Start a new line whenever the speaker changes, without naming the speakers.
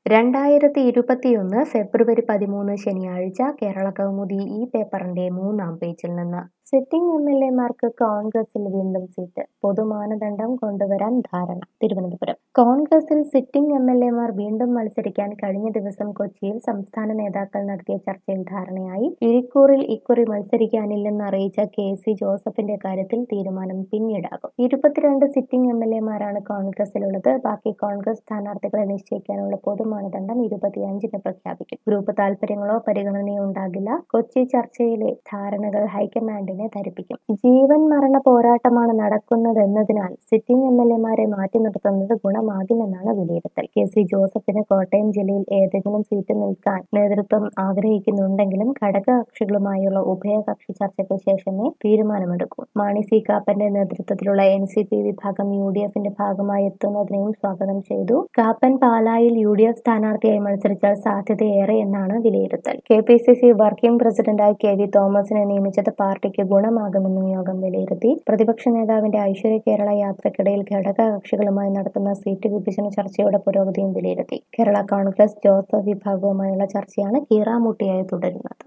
2021 ഫെബ്രുവരി 13 ശനിയാഴ്ച കേരള കൗമുദി ഈ പേപ്പറിന്റെ 3-ാം പേജിൽ നിന്ന് സിറ്റിംഗ് എംഎൽഎമാർക്ക് കോൺഗ്രസിൽ വീണ്ടും സീറ്റ് പൊതുമാനദണ്ഡം കൊണ്ടുവരാൻ ധാരണ. തിരുവനന്തപുരം കോൺഗ്രസിൽ സിറ്റിംഗ് എംഎൽഎമാർ വീണ്ടും മത്സരിക്കാൻ കഴിഞ്ഞ ദിവസം കൊച്ചിയിൽ സംസ്ഥാന നേതാക്കൾ നടത്തിയ ചർച്ചയിൽ ധാരണയായി. ഇരിക്കൂറിൽ ഇക്കുറി മത്സരിക്കാനില്ലെന്ന് അറിയിച്ച കെ.സി. ജോസഫിന്റെ കാര്യത്തിൽ തീരുമാനം പിന്നീടാകും. 22 സിറ്റിംഗ് എംഎൽഎമാരാണ് കോൺഗ്രസിലുള്ളത്. ബാക്കി കോൺഗ്രസ് സ്ഥാനാർത്ഥികളെ നിശ്ചയിക്കാനുള്ള പൊതുമാനദണ്ഡം 25-ന് പ്രഖ്യാപിക്കും. ഗ്രൂപ്പ് താൽപര്യങ്ങളോ പരിഗണനയോ ഉണ്ടാകില്ല. കൊച്ചി ചർച്ചയിലെ ധാരണകൾ ഹൈക്കമാൻഡിനെ ധരിപ്പിക്കും. ജീവൻ മരണ പോരാട്ടമാണ് നടക്കുന്നതെന്നതിനാൽ സിറ്റിംഗ് എംഎൽഎമാരെ മാറ്റി നിർത്തുന്നത് ഗുണമാകില്ലെന്നാണ് വിലയിരുത്തൽ. കെ.സി. ജോസഫിന് കോട്ടയം ജില്ലയിൽ ഏതെങ്കിലും സീറ്റ് നിൽക്കാൻ നേതൃത്വം ആഗ്രഹിക്കുന്നുണ്ടെങ്കിലും ഘടകകക്ഷികളുമായുള്ള ഉഭയകക്ഷി ചർച്ചയ്ക്ക് ശേഷമേ തീരുമാനമെടുക്കൂ. മാണി സി കാപ്പന്റെ നേതൃത്വത്തിലുള്ള എൻ.സി.പി വിഭാഗം യു.ഡി.എഫിന്റെ ഭാഗമായി എത്തുന്നതിനെയും സ്വാഗതം ചെയ്തു. കാപ്പൻ പാലായിൽ യു.ഡി.എഫ് സ്ഥാനാർത്ഥിയായി മത്സരിച്ചാൽ സാധ്യതയേറെയെന്നാണ് വിലയിരുത്തൽ. കെ.പി.സി.സി വർക്കിംഗ് പ്രസിഡന്റായി കെ.വി. തോമസിനെ നിയമിച്ചത് പാർട്ടിക്ക് ഗുണമാകുമെന്നും യോഗം വിലയിരുത്തി. പ്രതിപക്ഷ നേതാവിന്റെ ഐശ്വര്യ കേരള യാത്രക്കിടയിൽ ഘടകകക്ഷികളുമായി നടത്തുന്ന സീറ്റ് വിഭജന ചർച്ചയുടെ പുരോഗതിയും വിലയിരുത്തി. കേരള കോൺഗ്രസ് ജോസഫ് വിഭാഗവുമായുള്ള ചർച്ചയാണ് കീറാമുട്ടിയായി തുടരുന്നത്.